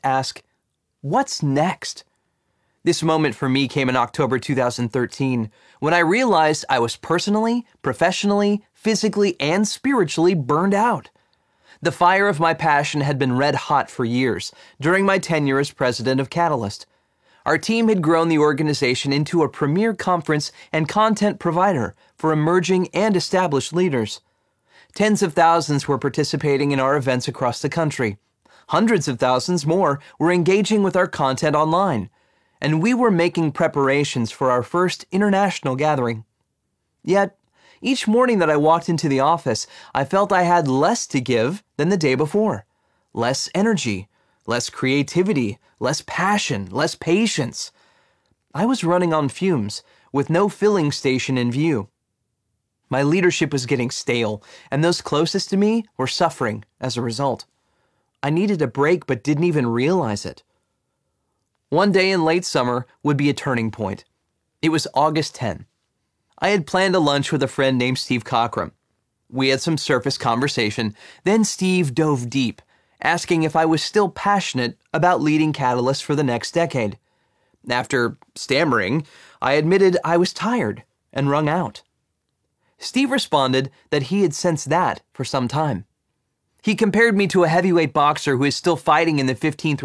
ask, what's next? This moment for me came in October 2013, when I realized I was personally, professionally, physically, and spiritually burned out. The fire of my passion had been red hot for years, during my tenure as president of Catalyst. Our team had grown the organization into a premier conference and content provider for emerging and established leaders. Tens of thousands were participating in our events across the country. Hundreds of thousands more were engaging with our content online. And we were making preparations for our first international gathering. Yet, each morning that I walked into the office, I felt I had less to give than the day before. Less energy, less creativity, less passion, less patience. I was running on fumes, with no filling station in view. My leadership was getting stale, and those closest to me were suffering as a result. I needed a break but didn't even realize it. One day in late summer would be a turning point. It was August 10. I had planned a lunch with a friend named Steve Cockram. We had some surface conversation, then Steve dove deep, asking if I was still passionate about leading Catalyst for the next decade. After stammering, I admitted I was tired and wrung out. Steve responded that he had sensed that for some time. He compared me to a heavyweight boxer who is still fighting in the 15th